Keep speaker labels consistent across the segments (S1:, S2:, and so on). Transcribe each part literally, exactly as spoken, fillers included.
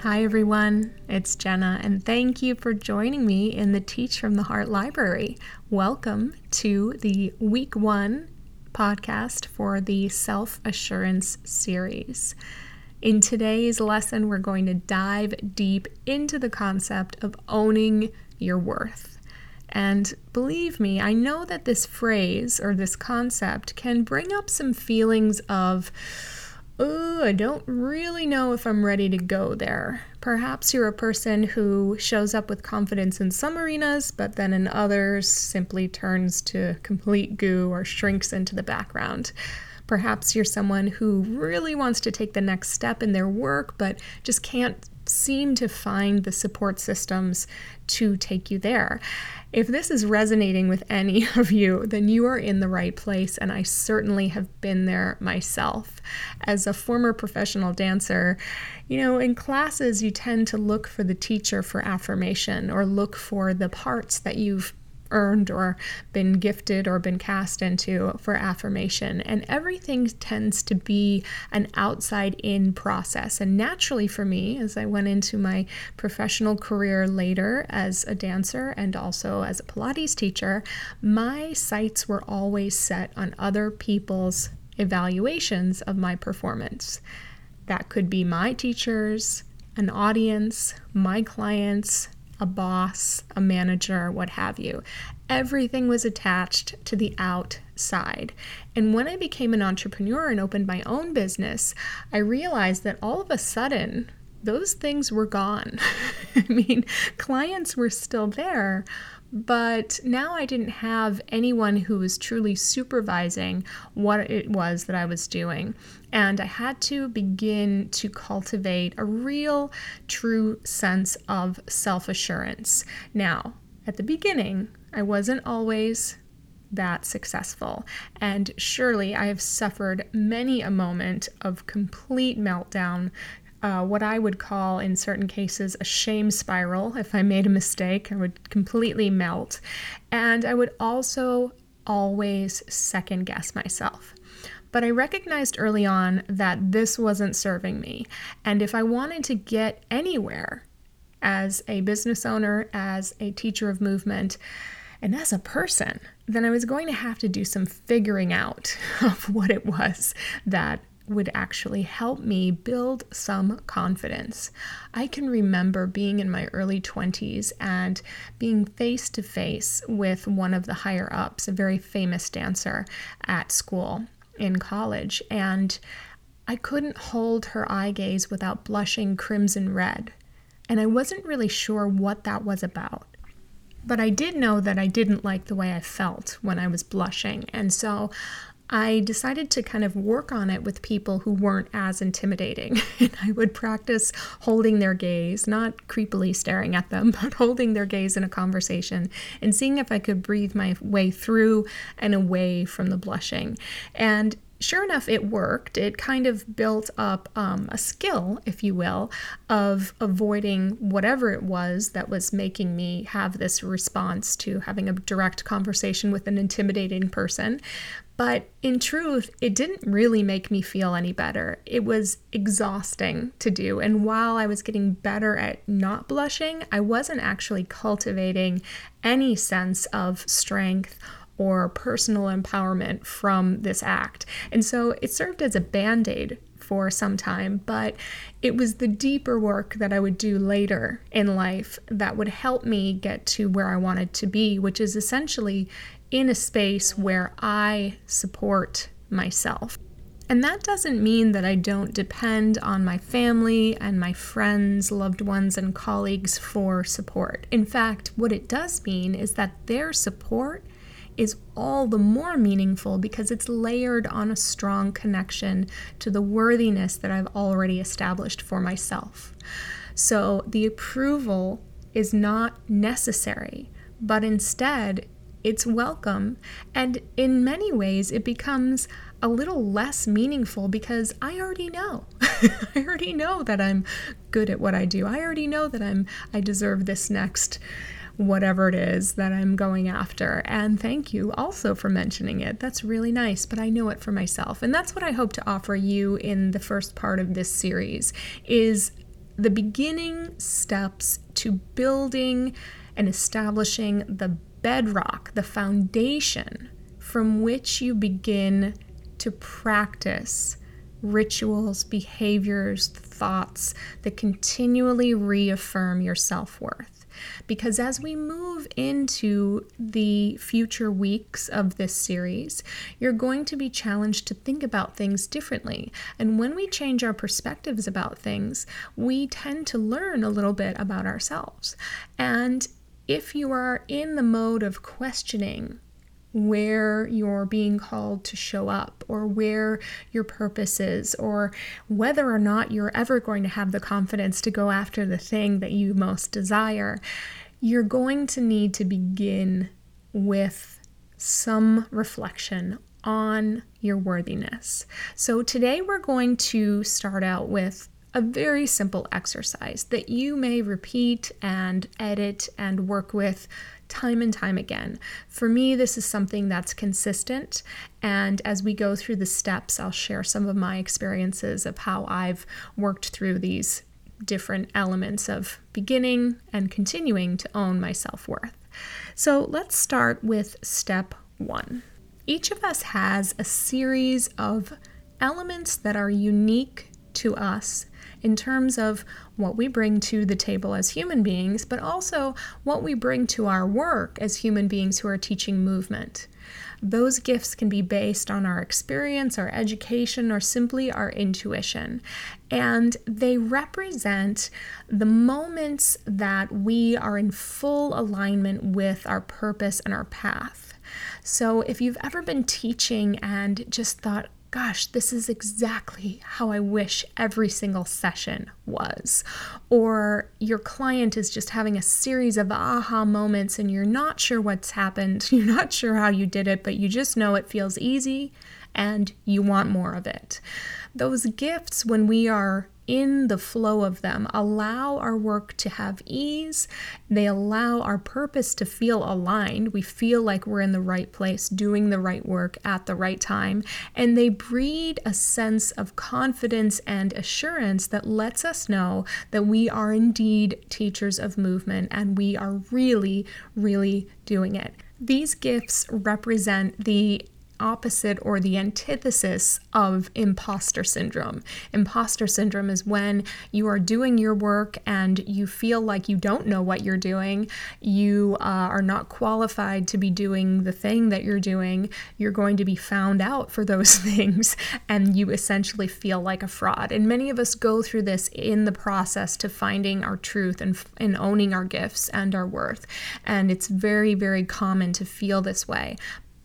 S1: Hi everyone, it's Jenna, and thank you for joining me in the Teach from the Heart Library. Welcome to the week one podcast for the Self-Assurance series. In today's lesson, we're going to dive deep into the concept of owning your worth. And believe me, I know that this phrase or this concept can bring up some feelings of oh, I don't really know if I'm ready to go there. Perhaps you're a person who shows up with confidence in some arenas, but then in others simply turns to complete goo or shrinks into the background. Perhaps you're someone who really wants to take the next step in their work, but just can't seem to find the support systems to take you there. If this is resonating with any of you, then you are in the right place, and I certainly have been there myself. As a former professional dancer, you know, in classes you tend to look for the teacher for affirmation or look for the parts that you've earned or been gifted or been cast into for affirmation. And everything tends to be an outside-in process. And naturally for me, as I went into my professional career later as a dancer and also as a Pilates teacher, my sights were always set on other people's evaluations of my performance. That could be my teachers, an audience, my clients, a boss, a manager, what have you. Everything was attached to the outside. And when I became an entrepreneur and opened my own business, I realized that all of a sudden, those things were gone. I mean, clients were still there, but now I didn't have anyone who was truly supervising what it was that I was doing. And I had to begin to cultivate a real, true sense of self-assurance. Now, at the beginning, I wasn't always that successful. And surely I have suffered many a moment of complete meltdown, Uh, what I would call in certain cases a shame spiral. If I made a mistake, I would completely melt. And I would also always second guess myself. But I recognized early on that this wasn't serving me. And if I wanted to get anywhere as a business owner, as a teacher of movement, and as a person, then I was going to have to do some figuring out of what it was that would actually help me build some confidence. I can remember being in my early twenties and being face to face with one of the higher ups, a very famous dancer at school in college, and I couldn't hold her eye gaze without blushing crimson red. And I wasn't really sure what that was about. But I did know that I didn't like the way I felt when I was blushing. And so I decided to kind of work on it with people who weren't as intimidating. And I would practice holding their gaze, not creepily staring at them, but holding their gaze in a conversation and seeing if I could breathe my way through and away from the blushing. And sure enough, it worked. It kind of built up um, a skill, if you will, of avoiding whatever it was that was making me have this response to having a direct conversation with an intimidating person. But in truth, it didn't really make me feel any better. It was exhausting to do. And while I was getting better at not blushing, I wasn't actually cultivating any sense of strength or personal empowerment from this act. And so it served as a band-aid for some time, but it was the deeper work that I would do later in life that would help me get to where I wanted to be, which is essentially in a space where I support myself. And that doesn't mean that I don't depend on my family and my friends, loved ones, and colleagues for support. In fact, what it does mean is that their support is all the more meaningful because it's layered on a strong connection to the worthiness that I've already established for myself. So the approval is not necessary, but instead it's welcome, and in many ways it becomes a little less meaningful because I already know. I already know that I'm good at what I do. I already know that I'm I deserve this next whatever it is that I'm going after. And thank you also for mentioning it. That's really nice, but I know it for myself. And that's what I hope to offer you in the first part of this series is the beginning steps to building and establishing the bedrock, the foundation from which you begin to practice rituals, behaviors, thoughts that continually reaffirm your self-worth. Because as we move into the future weeks of this series, you're going to be challenged to think about things differently. And when we change our perspectives about things, we tend to learn a little bit about ourselves. And if you are in the mode of questioning where you're being called to show up, or where your purpose is, or whether or not you're ever going to have the confidence to go after the thing that you most desire, you're going to need to begin with some reflection on your worthiness. So today we're going to start out with a very simple exercise that you may repeat and edit and work with time and time again. For me, this is something that's consistent, and as we go through the steps, I'll share some of my experiences of how I've worked through these different elements of beginning and continuing to own my self-worth. So let's start with step one. Each of us has a series of elements that are unique to us in terms of what we bring to the table as human beings, but also what we bring to our work as human beings who are teaching movement. Those gifts can be based on our experience, our education, or simply our intuition. And they represent the moments that we are in full alignment with our purpose and our path. So if you've ever been teaching and just thought, gosh, this is exactly how I wish every single session was. Or your client is just having a series of aha moments and you're not sure what's happened, you're not sure how you did it, but you just know it feels easy and you want more of it. Those gifts, when we are in the flow of them, allow our work to have ease. They allow our purpose to feel aligned. We feel like we're in the right place, doing the right work at the right time. And they breed a sense of confidence and assurance that lets us know that we are indeed teachers of movement and we are really, really doing it. These gifts represent the opposite or the antithesis of imposter syndrome. Imposter syndrome is when you are doing your work and you feel like you don't know what you're doing. You uh, are not qualified to be doing the thing that you're doing. You're going to be found out for those things, and you essentially feel like a fraud. And many of us go through this in the process to finding our truth and, and owning our gifts and our worth. And it's very, very common to feel this way.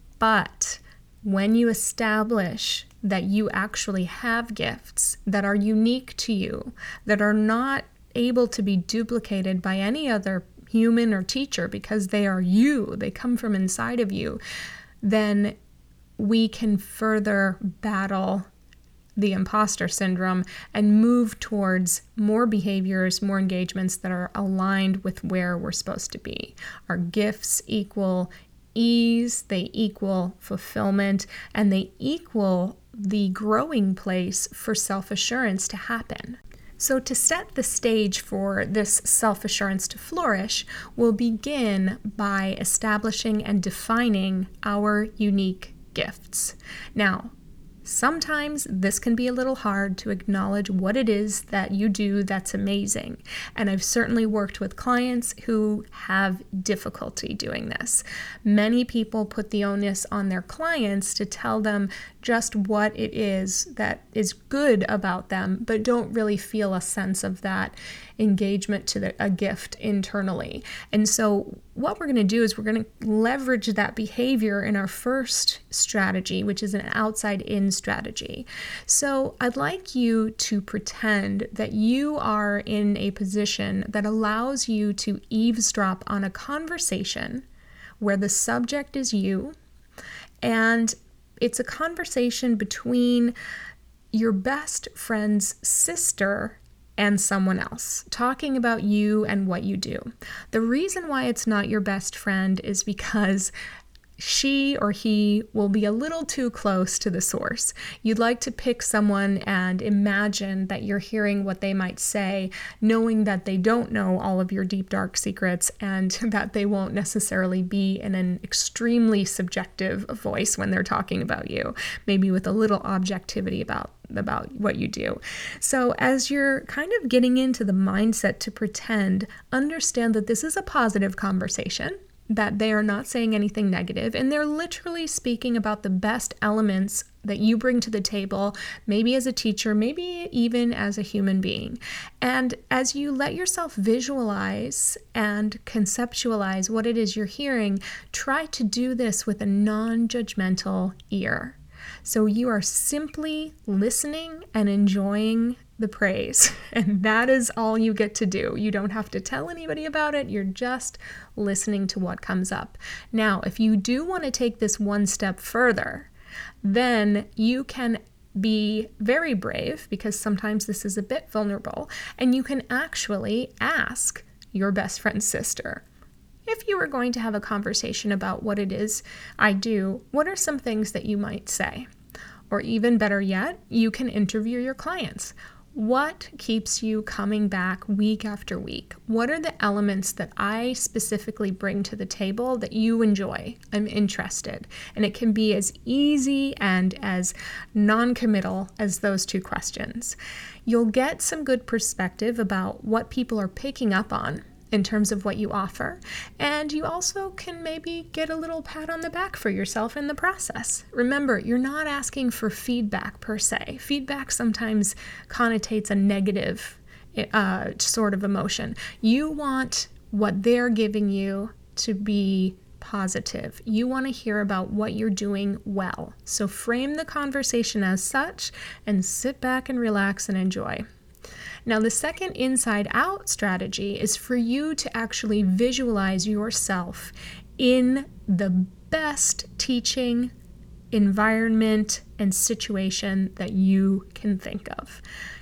S1: But when you establish that you actually have gifts that are unique to you, that are not able to be duplicated by any other human or teacher because they are you, they come from inside of you, then we can further battle the imposter syndrome and move towards more behaviors, more engagements that are aligned with where we're supposed to be. Our gifts equal ease, they equal fulfillment, and they equal the growing place for self-assurance to happen. So to set the stage for this self-assurance to flourish, we'll begin by establishing and defining our unique gifts. Now, sometimes this can be a little hard to acknowledge what it is that you do that's amazing. And I've certainly worked with clients who have difficulty doing this. Many people put the onus on their clients to tell them just what it is that is good about them, but don't really feel a sense of that engagement to the, a gift internally. And so what we're going to do is we're going to leverage that behavior in our first strategy, which is an outside-in strategy. So I'd like you to pretend that you are in a position that allows you to eavesdrop on a conversation where the subject is you, and it's a conversation between your best friend's sister and someone else, talking about you and what you do. The reason why it's not your best friend is because she or he will be a little too close to the source. You'd like to pick someone and imagine that you're hearing what they might say, knowing that they don't know all of your deep, dark secrets and that they won't necessarily be in an extremely subjective voice when they're talking about you, maybe with a little objectivity about about what you do. So as you're kind of getting into the mindset to pretend, understand that this is a positive conversation, that they are not saying anything negative, and they're literally speaking about the best elements that you bring to the table, maybe as a teacher, maybe even as a human being. And as you let yourself visualize and conceptualize what it is you're hearing, try to do this with a non-judgmental ear. So you are simply listening and enjoying the praise, and that is all you get to do. You don't have to tell anybody about it. You're just listening to what comes up. Now, if you do want to take this one step further, then you can be very brave, because sometimes this is a bit vulnerable, and you can actually ask your best friend's sister, if you were going to have a conversation about what it is I do, what are some things that you might say? Or even better yet, you can interview your clients. What keeps you coming back week after week? What are the elements that I specifically bring to the table that you enjoy? I'm interested. And it can be as easy and as non-committal as those two questions. You'll get some good perspective about what people are picking up on in terms of what you offer. And you also can maybe get a little pat on the back for yourself in the process. Remember, you're not asking for feedback per se. Feedback sometimes connotates a negative uh, sort of emotion. You want what they're giving you to be positive. You want to hear about what you're doing well. So frame the conversation as such and sit back and relax and enjoy. Now, the second inside out strategy is for you to actually visualize yourself in the best teaching environment and situation that you can think of.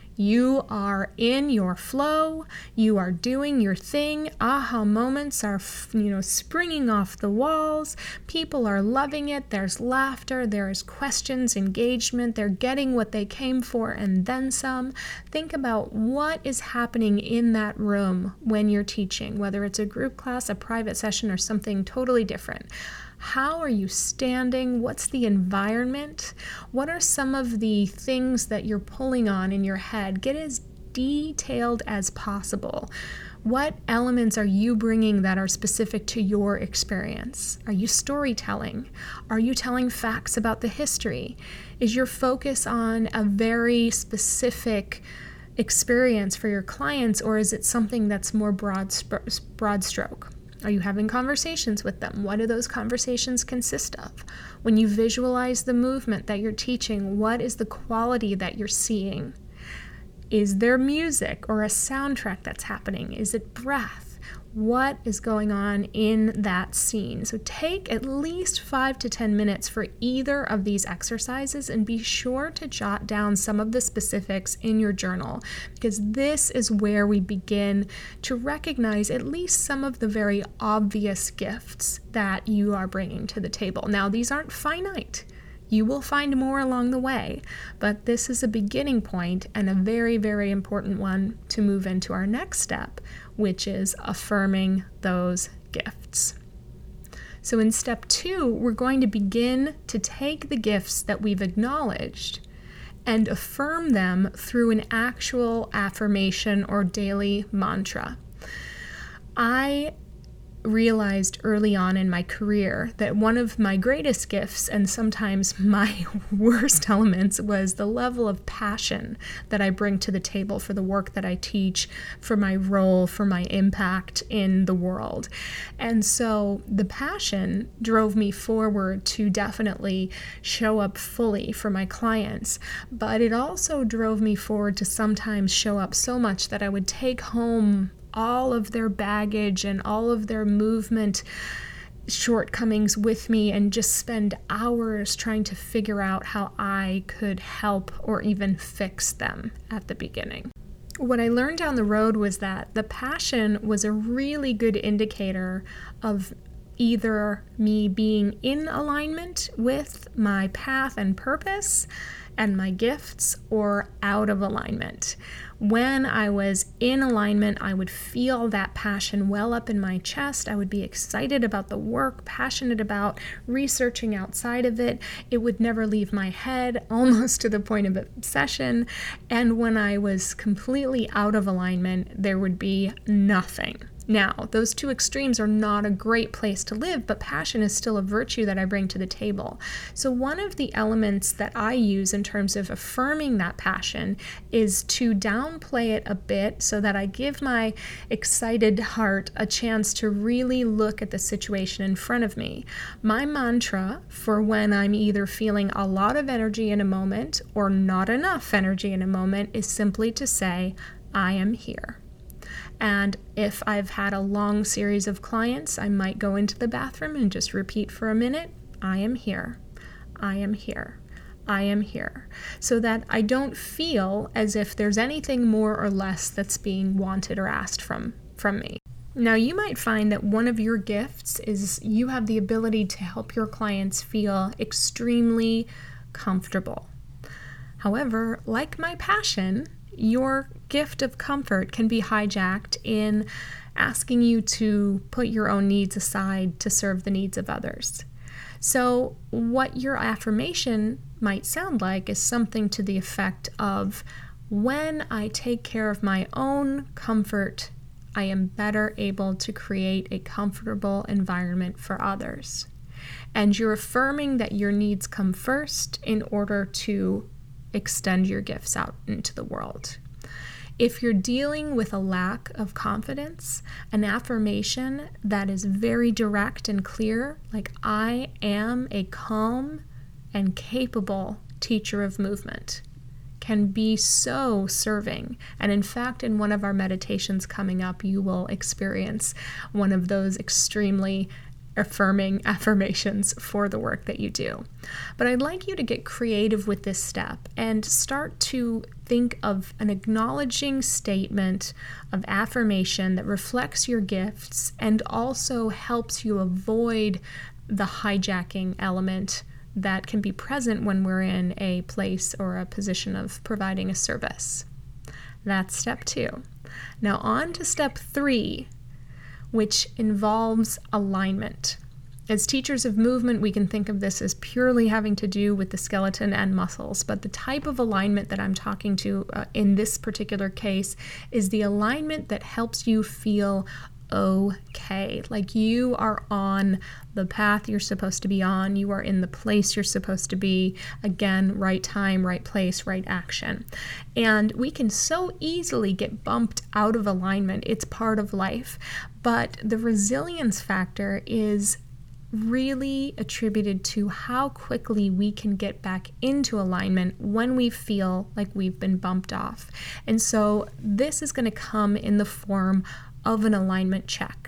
S1: You are in your flow, you are doing your thing, aha moments are, you know, springing off the walls, people are loving it, there's laughter, there's questions, engagement, they're getting what they came for and then some. Think about what is happening in that room when you're teaching, whether it's a group class, a private session, or something totally different. How are you standing? What's the environment? What are some of the things that you're pulling on in your head? Get as detailed as possible. What elements are you bringing that are specific to your experience? Are you storytelling? Are you telling facts about the history? Is your focus on a very specific experience for your clients, or is it something that's more broad, broad stroke? Are you having conversations with them? What do those conversations consist of? When you visualize the movement that you're teaching, what is the quality that you're seeing? Is there music or a soundtrack that's happening? Is it breath? What is going on in that scene? So take at least five to ten minutes for either of these exercises, and be sure to jot down some of the specifics in your journal, because this is where we begin to recognize at least some of the very obvious gifts that you are bringing to the table. Now, these aren't finite. You will find more along the way, but this is a beginning point and a very, very important one to move into our next step, which is affirming those gifts. So in step two, we're going to begin to take the gifts that we've acknowledged and affirm them through an actual affirmation or daily mantra. I realized early on in my career that one of my greatest gifts, and sometimes my worst elements, was the level of passion that I bring to the table for the work that I teach, for my role, for my impact in the world. And so the passion drove me forward to definitely show up fully for my clients, but it also drove me forward to sometimes show up so much that I would take home all of their baggage and all of their movement shortcomings with me and just spend hours trying to figure out how I could help or even fix them at the beginning. What I learned down the road was that the passion was a really good indicator of either me being in alignment with my path and purpose and my gifts, or out of alignment. When I was in alignment, I would feel that passion well up in my chest. I would be excited about the work, passionate about researching outside of it. It would never leave my head, almost to the point of obsession. And when I was completely out of alignment, there would be nothing. Now, those two extremes are not a great place to live, but passion is still a virtue that I bring to the table. So one of the elements that I use in terms of affirming that passion is to downplay it a bit so that I give my excited heart a chance to really look at the situation in front of me. My mantra for when I'm either feeling a lot of energy in a moment or not enough energy in a moment is simply to say, I am here. And if I've had a long series of clients, I might go into the bathroom and just repeat for a minute, I am here, I am here, I am here, so that I don't feel as if there's anything more or less that's being wanted or asked from, from me. Now, you might find that one of your gifts is you have the ability to help your clients feel extremely comfortable. However, like my passion, your gift of comfort can be hijacked in asking you to put your own needs aside to serve the needs of others. So what your affirmation might sound like is something to the effect of, when I take care of my own comfort, I am better able to create a comfortable environment for others. And you're affirming that your needs come first in order to extend your gifts out into the world. If you're dealing with a lack of confidence, an affirmation that is very direct and clear, like I am a calm and capable teacher of movement, can be so serving. And in fact, in one of our meditations coming up, you will experience one of those extremely affirming affirmations for the work that you do. But I'd like you to get creative with this step and start to think of an acknowledging statement of affirmation that reflects your gifts and also helps you avoid the hijacking element that can be present when we're in a place or a position of providing a service. That's step two. Now on to step three, which involves alignment. As teachers of movement, we can think of this as purely having to do with the skeleton and muscles, but the type of alignment that I'm talking to uh, in this particular case is the alignment that helps you feel okay, like you are on the path you're supposed to be on, you are in the place you're supposed to be, again, right time, right place, right action. And we can so easily get bumped out of alignment. It's part of life, but the resilience factor is really attributed to how quickly we can get back into alignment when we feel like we've been bumped off. And so this is going to come in the form of an alignment check.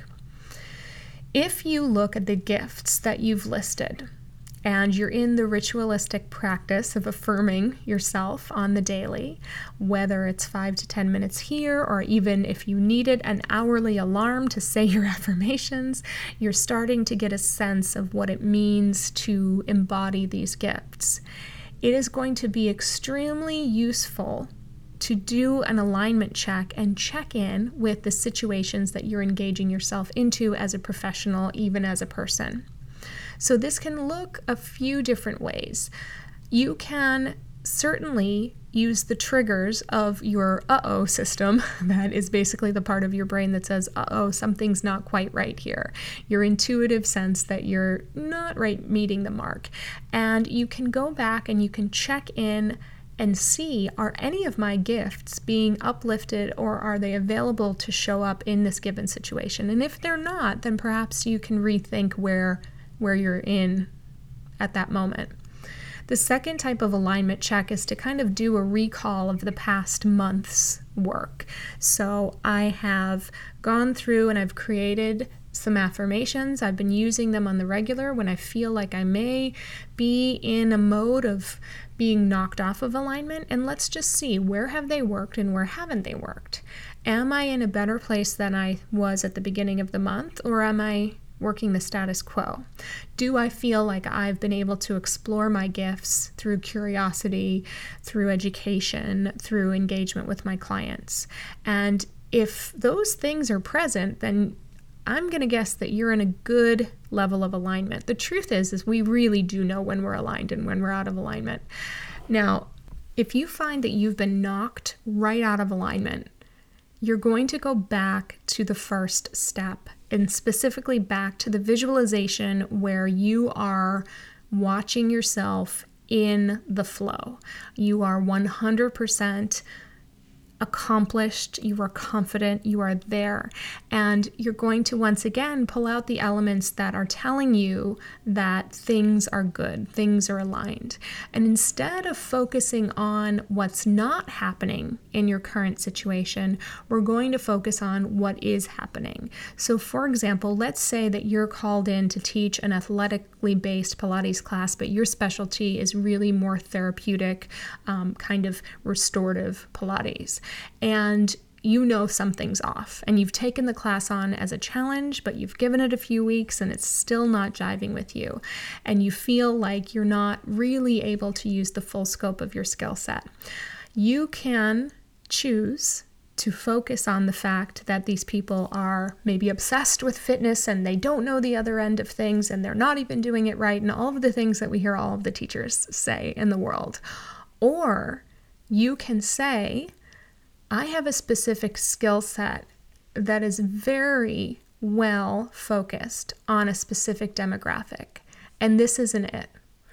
S1: If you look at the gifts that you've listed and you're in the ritualistic practice of affirming yourself on the daily, whether it's five to ten minutes here, or even if you needed an hourly alarm to say your affirmations, you're starting to get a sense of what it means to embody these gifts. It is going to be extremely useful to do an alignment check and check in with the situations that you're engaging yourself into as a professional, even as a person. So this can look a few different ways. You can certainly use the triggers of your uh-oh system. That is basically the part of your brain that says, uh-oh, something's not quite right here. Your intuitive sense that you're not right meeting the mark. And you can go back and you can check in and see, are any of my gifts being uplifted, or are they available to show up in this given situation? And if they're not, then perhaps you can rethink where, where you're in at that moment. The second type of alignment check is to kind of do a recall of the past month's work. So I have gone through and I've created some affirmations. I've been using them on the regular when I feel like I may be in a mode of being knocked off of alignment. And let's just see, where have they worked and where haven't they worked? Am I in a better place than I was at the beginning of the month, or am I working the status quo? Do I feel like I've been able to explore my gifts through curiosity, through education, through engagement with my clients? And if those things are present, then I'm going to guess that you're in a good level of alignment. The truth is, is we really do know when we're aligned and when we're out of alignment. Now, if you find that you've been knocked right out of alignment, you're going to go back to the first step, and specifically back to the visualization where you are watching yourself in the flow. You are one hundred percent accomplished, you are confident, you are there. And you're going to once again pull out the elements that are telling you that things are good, things are aligned. And instead of focusing on what's not happening in your current situation, we're going to focus on what is happening. So for example, let's say that you're called in to teach an athletically based Pilates class, but your specialty is really more therapeutic, um, kind of restorative Pilates. And you know something's off, and you've taken the class on as a challenge, but you've given it a few weeks and it's still not jiving with you, and you feel like you're not really able to use the full scope of your skill set. You can choose to focus on the fact that these people are maybe obsessed with fitness and they don't know the other end of things and they're not even doing it right, and all of the things that we hear all of the teachers say in the world. Or you can say, I have a specific skill set that is very well focused on a specific demographic, and this isn't it.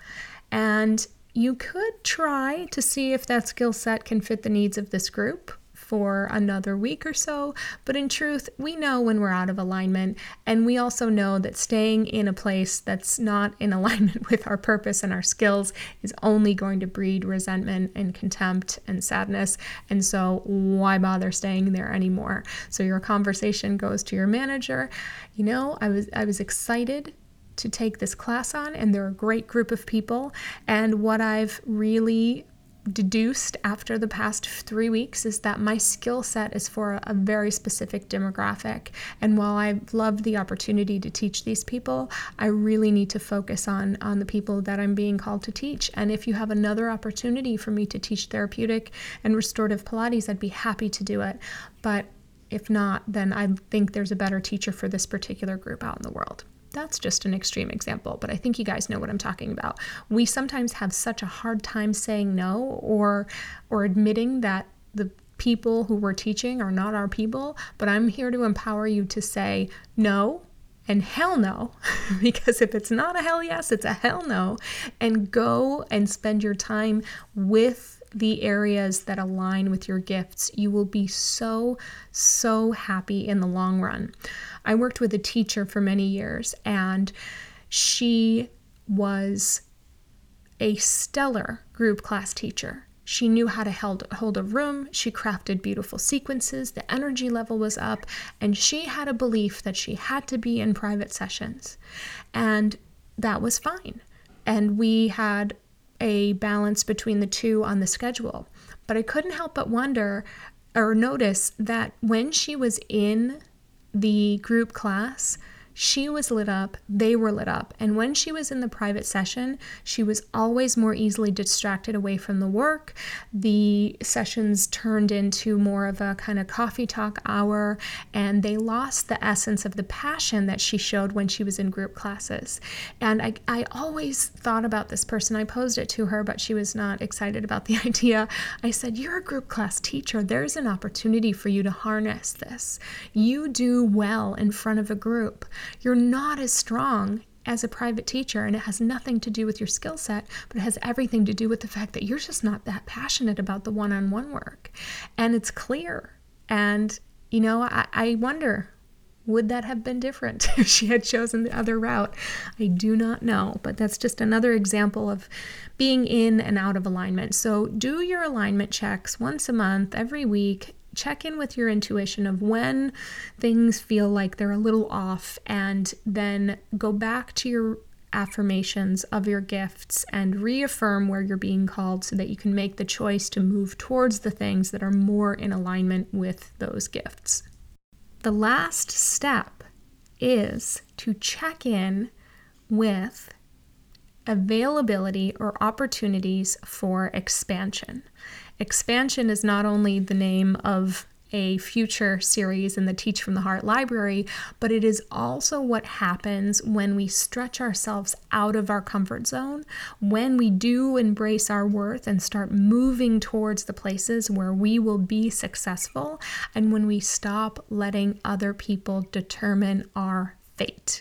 S1: And you could try to see if that skill set can fit the needs of this group for another week or so, but in truth, we know when we're out of alignment, and we also know that staying in a place that's not in alignment with our purpose and our skills is only going to breed resentment and contempt and sadness, and so why bother staying there anymore? So your conversation goes to your manager. You know, I was I was excited to take this class on, and they're a great group of people, and what I've really deduced after the past three weeks is that my skill set is for a very specific demographic. And while I've loved the opportunity to teach these people, I really need to focus on, on the people that I'm being called to teach. And if you have another opportunity for me to teach therapeutic and restorative Pilates, I'd be happy to do it. But if not, then I think there's a better teacher for this particular group out in the world. That's just an extreme example, but I think you guys know what I'm talking about. We sometimes have such a hard time saying no, or or admitting that the people who we're teaching are not our people, but I'm here to empower you to say no and hell no, because if it's not a hell yes, it's a hell no, and go and spend your time with the areas that align with your gifts. You will be so, so happy in the long run. I worked with a teacher for many years, and she was a stellar group class teacher. She knew how to hold, hold a room. She crafted beautiful sequences. The energy level was up, and she had a belief that she had to be in private sessions, and that was fine. And we had a balance between the two on the schedule. But I couldn't help but wonder or notice that when she was in the group class, she was lit up, they were lit up. And when she was in the private session, she was always more easily distracted away from the work. The sessions turned into more of a kind of coffee talk hour, and they lost the essence of the passion that she showed when she was in group classes. And I, I always thought about this person. I posed it to her, but she was not excited about the idea. I said, you're a group class teacher. There's an opportunity for you to harness this. You do well in front of a group. You're not as strong as a private teacher, and it has nothing to do with your skill set, but it has everything to do with the fact that you're just not that passionate about the one-on-one work. And it's clear. And, you know, I, I wonder, would that have been different if she had chosen the other route? I do not know, but that's just another example of being in and out of alignment. So do your alignment checks once a month, every week. Check in with your intuition of when things feel like they're a little off, and then go back to your affirmations of your gifts and reaffirm where you're being called so that you can make the choice to move towards the things that are more in alignment with those gifts. The last step is to check in with availability or opportunities for expansion. Expansion is not only the name of a future series in the Teach from the Heart library, but it is also what happens when we stretch ourselves out of our comfort zone, when we do embrace our worth and start moving towards the places where we will be successful, and when we stop letting other people determine our fate.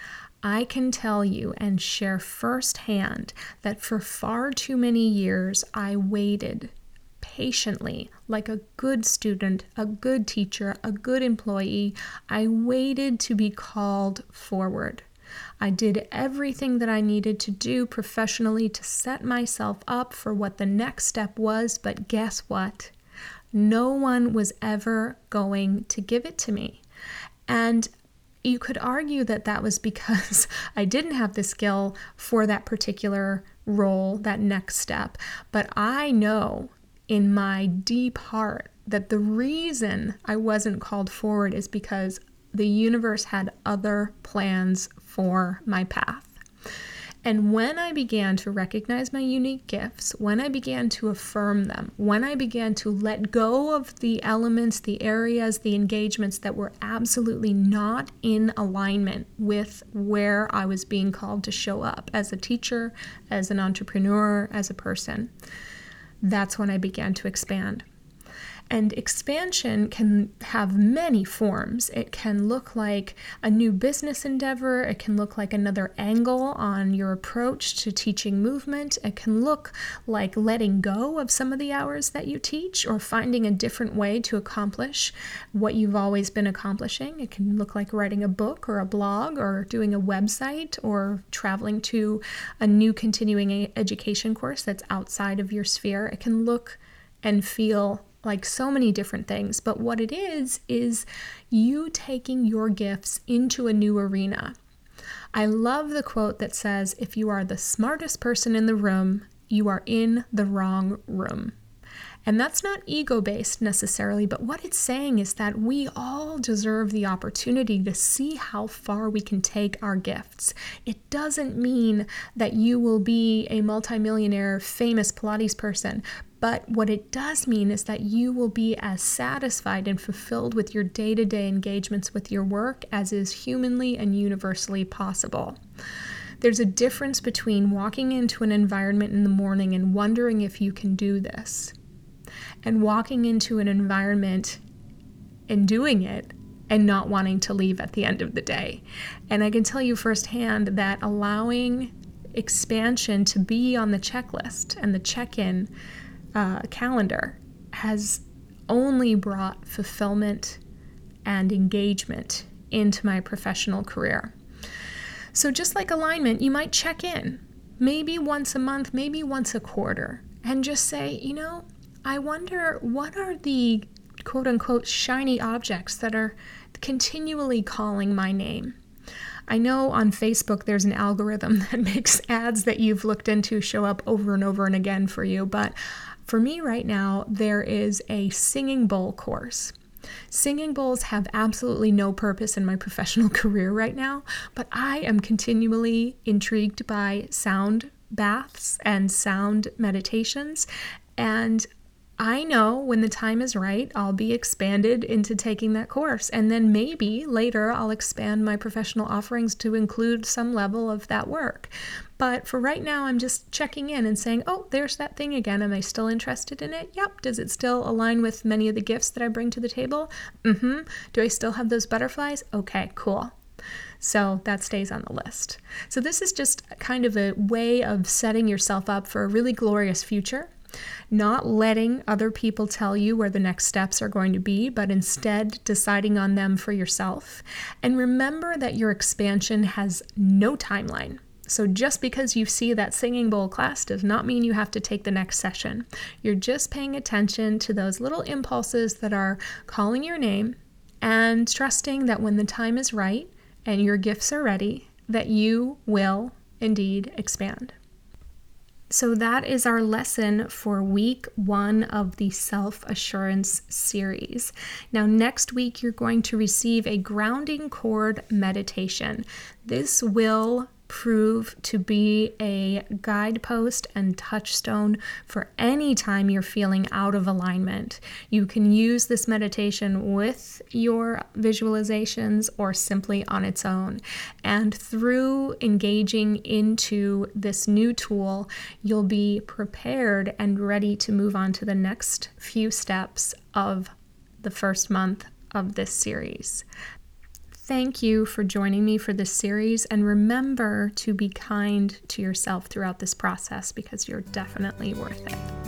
S1: I can tell you and share firsthand that for far too many years I waited patiently, like a good student, a good teacher, a good employee. I waited to be called forward. I did everything that I needed to do professionally to set myself up for what the next step was, but guess what? No one was ever going to give it to me. And you could argue that that was because I didn't have the skill for that particular role, that next step. But I know in my deep heart that the reason I wasn't called forward is because the universe had other plans for my path. And when I began to recognize my unique gifts, when I began to affirm them, when I began to let go of the elements, the areas, the engagements that were absolutely not in alignment with where I was being called to show up as a teacher, as an entrepreneur, as a person, that's when I began to expand. And expansion can have many forms. It can look like a new business endeavor. It can look like another angle on your approach to teaching movement. It can look like letting go of some of the hours that you teach or finding a different way to accomplish what you've always been accomplishing. It can look like writing a book or a blog or doing a website or traveling to a new continuing education course that's outside of your sphere. It can look and feel like so many different things, but what it is, is you taking your gifts into a new arena. I love the quote that says, if you are the smartest person in the room, you are in the wrong room. And that's not ego-based necessarily, but what it's saying is that we all deserve the opportunity to see how far we can take our gifts. It doesn't mean that you will be a multimillionaire, famous Pilates person, but what it does mean is that you will be as satisfied and fulfilled with your day-to-day engagements with your work as is humanly and universally possible. There's a difference between walking into an environment in the morning and wondering if you can do this, and walking into an environment and doing it and not wanting to leave at the end of the day. And I can tell you firsthand that allowing expansion to be on the checklist and the check-in uh, calendar has only brought fulfillment and engagement into my professional career. So just like alignment, you might check in maybe once a month, maybe once a quarter, and just say, you know, I wonder what are the quote unquote shiny objects that are continually calling my name. I know on Facebook there's an algorithm that makes ads that you've looked into show up over and over and again for you, but for me right now, there is a singing bowl course. Singing bowls have absolutely no purpose in my professional career right now, but I am continually intrigued by sound baths and sound meditations, and I know when the time is right, I'll be expanded into taking that course. And then maybe later I'll expand my professional offerings to include some level of that work. But for right now, I'm just checking in and saying, oh, there's that thing again. Am I still interested in it? Yep. Does it still align with many of the gifts that I bring to the table? Mm-hmm. Do I still have those butterflies? Okay, cool. So that stays on the list. So this is just kind of a way of setting yourself up for a really glorious future. Not letting other people tell you where the next steps are going to be, but instead deciding on them for yourself. And remember that your expansion has no timeline. So just because you see that singing bowl class does not mean you have to take the next session. You're just paying attention to those little impulses that are calling your name and trusting that when the time is right and your gifts are ready, that you will indeed expand. So that is our lesson for week one of the Self-Assurance series. Now, next week, you're going to receive a grounding cord meditation. This will prove to be a guidepost and touchstone for any time you're feeling out of alignment. You can use this meditation with your visualizations or simply on its own. And through engaging into this new tool, you'll be prepared and ready to move on to the next few steps of the first month of this series. Thank you for joining me for this series, and remember to be kind to yourself throughout this process because you're definitely worth it.